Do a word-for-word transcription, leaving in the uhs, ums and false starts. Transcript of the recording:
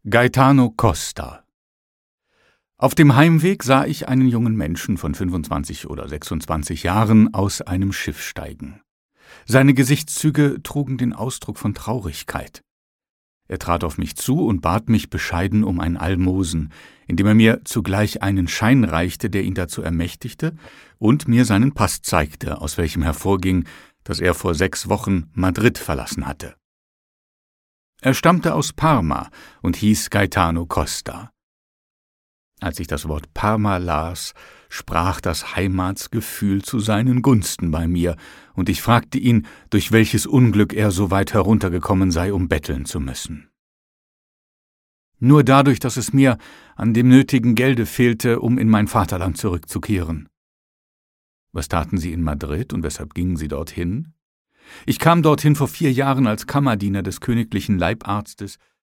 Gaetano Costa. Auf dem Heimweg sah ich einen jungen Menschen von fünfundzwanzig oder sechsundzwanzig Jahren aus einem Schiff steigen. Seine Gesichtszüge trugen den Ausdruck von Traurigkeit. Er trat auf mich zu und bat mich bescheiden um ein Almosen, indem er mir zugleich einen Schein reichte, der ihn dazu ermächtigte, und mir seinen Pass zeigte, aus welchem hervorging, dass er vor sechs Wochen Madrid verlassen hatte. Er stammte aus Parma und hieß Gaetano Costa. Als ich das Wort Parma las, sprach das Heimatsgefühl zu seinen Gunsten bei mir, und ich fragte ihn, durch welches Unglück er so weit heruntergekommen sei, um betteln zu müssen. »Nur dadurch, dass es mir an dem nötigen Gelde fehlte, um in mein Vaterland zurückzukehren.« »Was taten Sie in Madrid und weshalb gingen Sie dorthin?« »Ich kam dorthin vor vier Jahren als Kammerdiener des königlichen Leibarztes